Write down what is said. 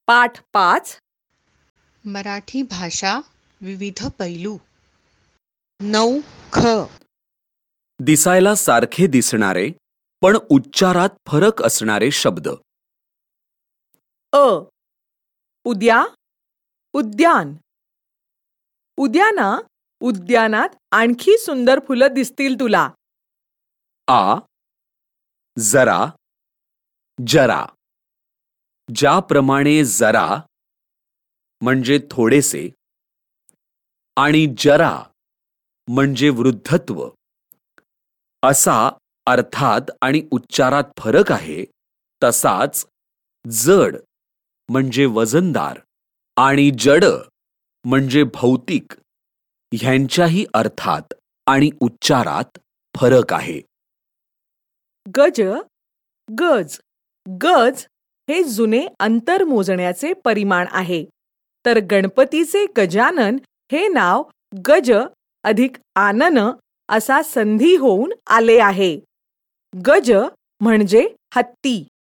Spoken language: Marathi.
पाठ 5. मराठी भाषा विविध पैलू. 9 ख. दिसायला सारखे दिसणारे पण उच्चारात फरक असणारे शब्द. अ. उद्या, उद्यान. उद्या उद्यानात आणखी सुंदर फुलं दिसतील तुला. आ. जरा, जरा. ज्याप्रमाणे जरा म्हणजे थोडेसे आणि जरा म्हणजे वृद्धत्व असा अर्थात आणि उच्चारात फरक आहे, तसाच जड म्हणजे वजनदार आणि जड म्हणजे भौतिक ह्यांच्याही अर्थात आणि उच्चारात फरक आहे. गज, गज. गज हे जुने अंतर मोजण्याचे परिमाण आहे, तर गणपतीचे गजानन हे नाव गज अधिक आनन असा संधी होऊन आले आहे. गज म्हणजे हत्ती.